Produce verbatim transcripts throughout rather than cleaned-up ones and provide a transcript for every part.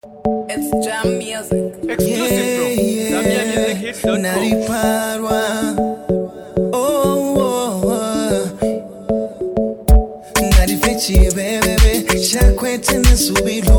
It's Jam Music. Exclusive, bro. Yeah, Zamia Music Hits dot com. Naliparwa. Oh, oh, oh. Nalifechi bebebe shakwete nesubilo.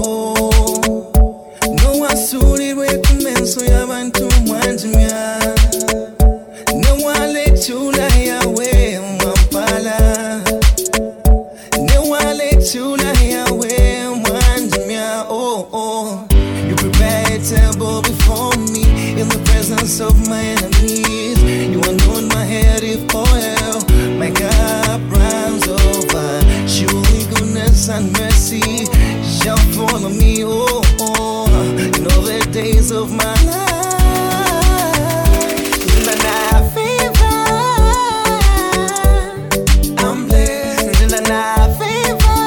No wasurirwe kumenso y'abantu mwanjumya. No wale chula yawe mwampala. No wale chula yawe mwanjumya. Oh, oh. You prepare a table before me in the presence of my enemies. You anoint my head with oil, my cup runs over. Surely goodness and mercy shall follow me, oh, oh, in all the days of my life. In the night fever, I'm blessed. In the night fever,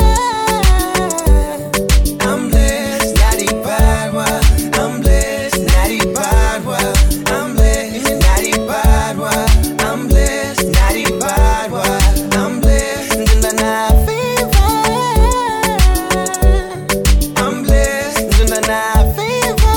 I'm blessed. Nadi Padwa, I'm blessed. Nadi Padwa, I'm blessed. Nadi Padwa, I'm blessed. Nadi Padwa, I'm blessed. In the night fever, I'm blessed. In the night fever,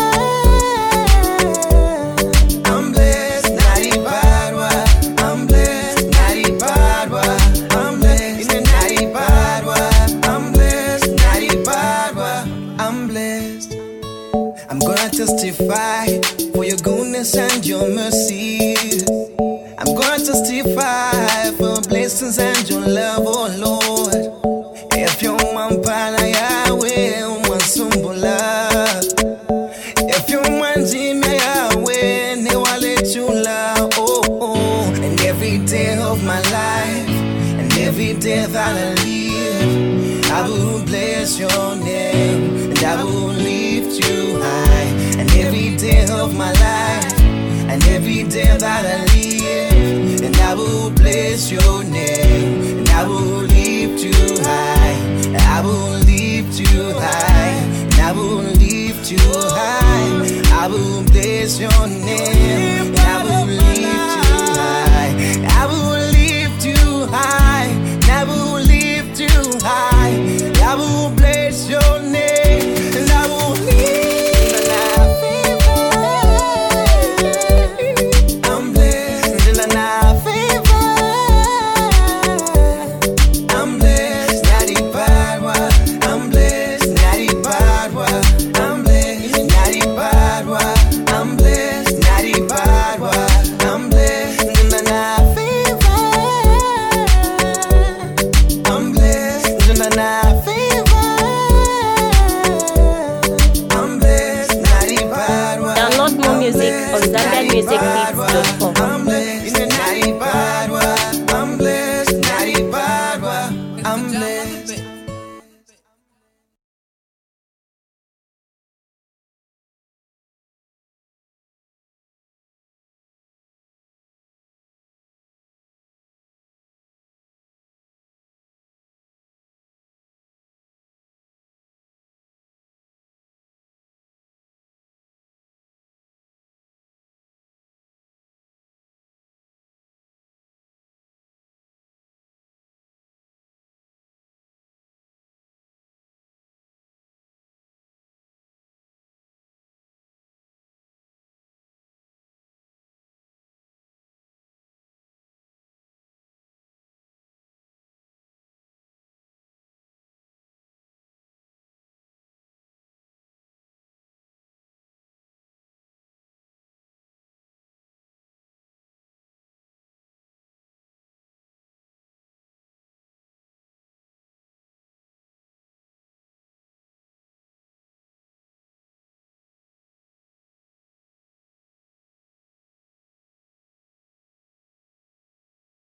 I'm blessed. Nadi Padwa, I'm blessed. Nadi Padwa, I'm blessed. In the Nadi Padwa, I'm blessed. Nadi Padwa, I'm blessed. I'm gonna testify for your goodness and your mercy. I'm gonna testify for blessings and your love, oh Lord. If you're Mampala Yahweh, Mwansumbula. If you're Manjime Yahweh, Newale Chula, oh, oh. And every day of my life, and every day that I live, I will bless your name, and I will lift you high. And every day of my life, and every day that I live, and I will bless your name, and I will lift you high. And I will lift you high, and I will lift you high. I will bless your name, and I will lift you high. I will lift you high, and I will lift you high. I will bless your name, and I will lift you. I'm blessed, and I favor. I'm blessed, Nadi Padwa. I'm blessed, Nadi Padwa. I'm blessed, Nadi Padwa. I'm blessed, Nadi Padwa. I'm blessed, and I favor. I'm blessed, and I favor. I'm blessed, Nadi Padwa. Download more music on Zamia Music Hits dot com.